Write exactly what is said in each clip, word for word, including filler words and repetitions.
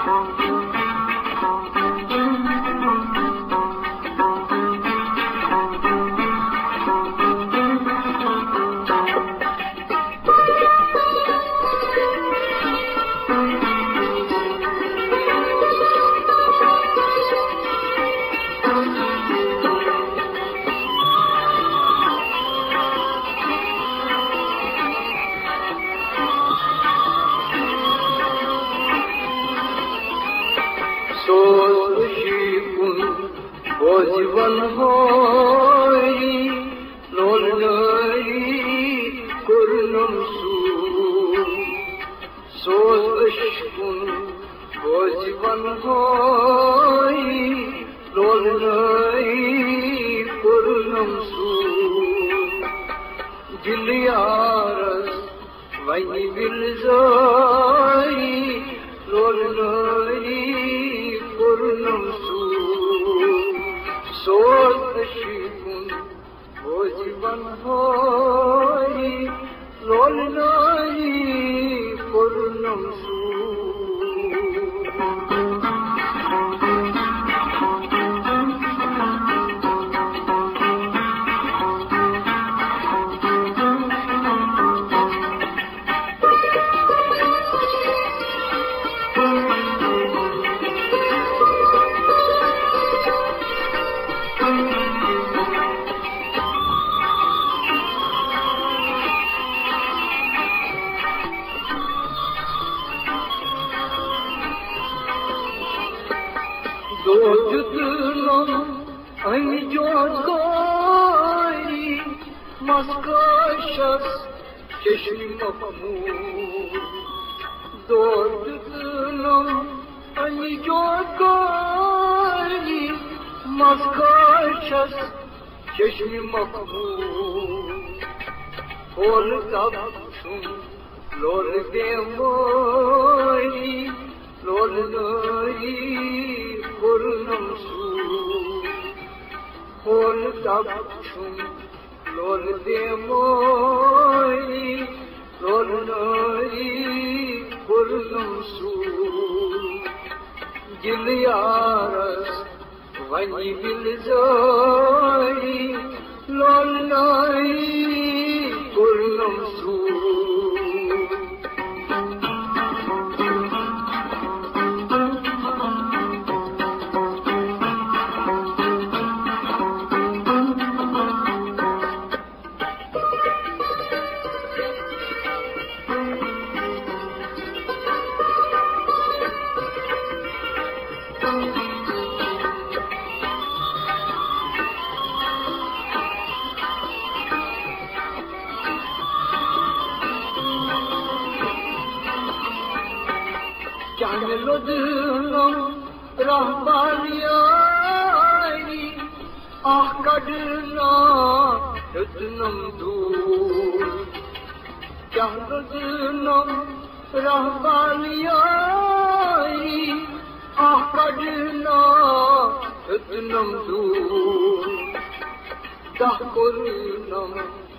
जीवन होई लोलई कुर्नम सू सोशकुन वो जीवन होई लोलई कुर्नम सू जिलियारस वही बिलजई लोलई कुर्नम सू सोच शिकुन वो जीवन होई लोलई कुर्नम सू Maskashas çeşmi mahmud Dordunum ani jogani Maskashas çeşmi mahmud Ol tabsun lol demoy Lol nari kurnam su Ol tabsun Lol demoy, lol nari kurnam su Gilyaras vani bilzai Lol nari kurnam su Canlodunum rahbaniyani Ah kadına ödünüm dur Canlodunum rahbaniyani Ah kadına ödünüm dur Dah kurunum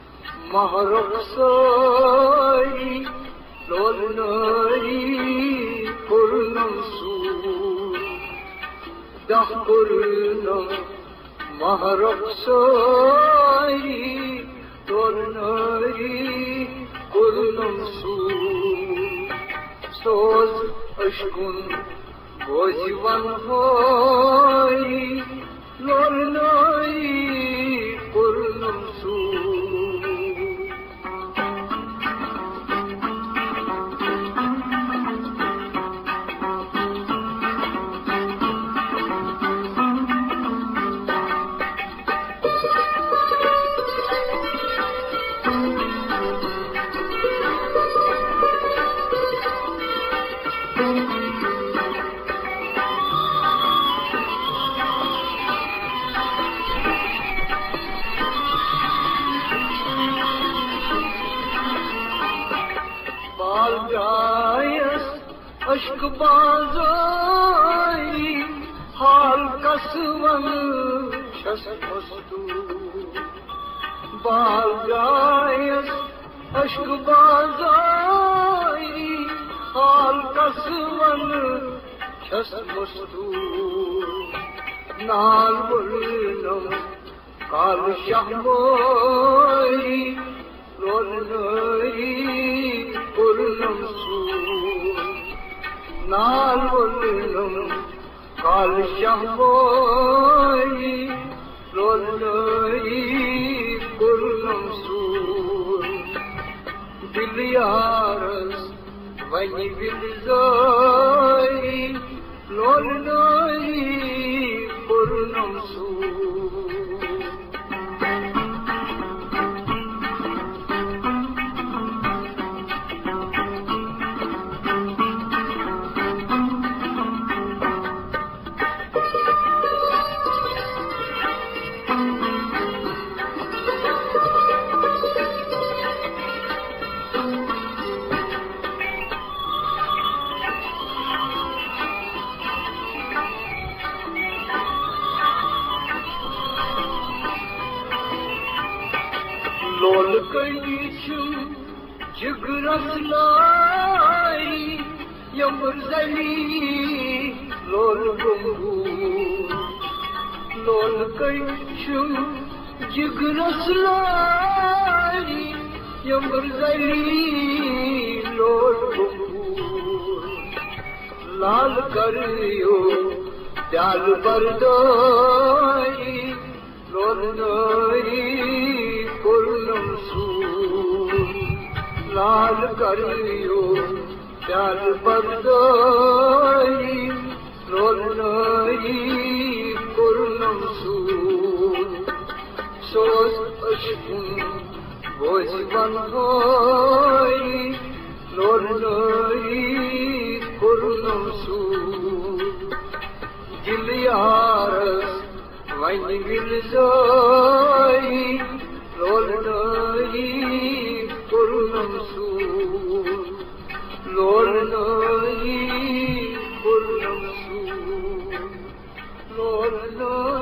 mahroksai Lol nari kurnam su Dah kurnam mahroksai Lol nari kurnam su Soz aşkun wo jivan hoy Lol nari kurnam su Aşk bazai hal kasvan şasmastu Bağlayız aşk bazai hal kasvan छस मस्तूर नाल वलनम काल शहमोरी लोलनोरी वलनम सूर नाल वलनम काल शहमोरी लोलनोरी वलनम सूर दिल Yaris वनी विलजोरी लोलनोरी वलनम सूर लोल कईशुम जिगरस लाई यमर जली लोल गुंगू लोल कईशुम जिगरस लाई यमर जली लोल गुंगू लाल करियो प्याल बरदोई लोल नोरी वलनम सूर लाल करियो प्याल बरदोई लोलनोरी वलनम सूर सोच अशकुन बोझवन होई लोलनोरी वलनम सूर दिल यारस वनी विलजोई लोलनोरी वलनम सूर लोलनोरी वलनम सूर लोलनोरी